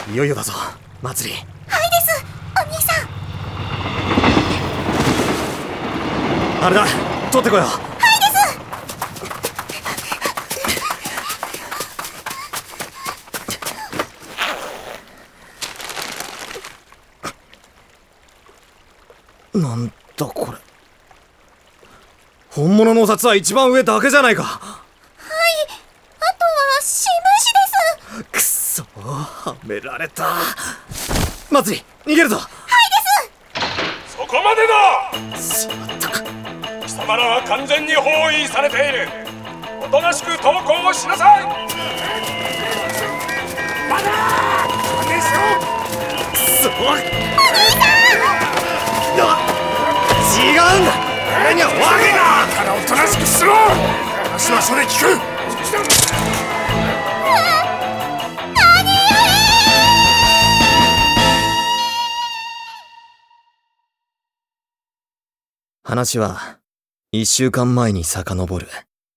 いよいよだぞ、祭り。 はいです、お兄さん。 あれだ、取ってこよう。 はいです。 なんだこれ。本物のお札は一番上だけじゃないか。 はい、あとは新聞紙です。 くっそー、はめられた。祭り、逃げるぞ。 はいです。そこまでだ。 しまった。 貴様らは完全に包囲されている。おとなしく投降しなさい。まだー、しろ。 くそー、お兄さん。違うんだ、俺には訳が。 だからおとなしくしろ。話はそれ聞く。 話は1週間前に遡る。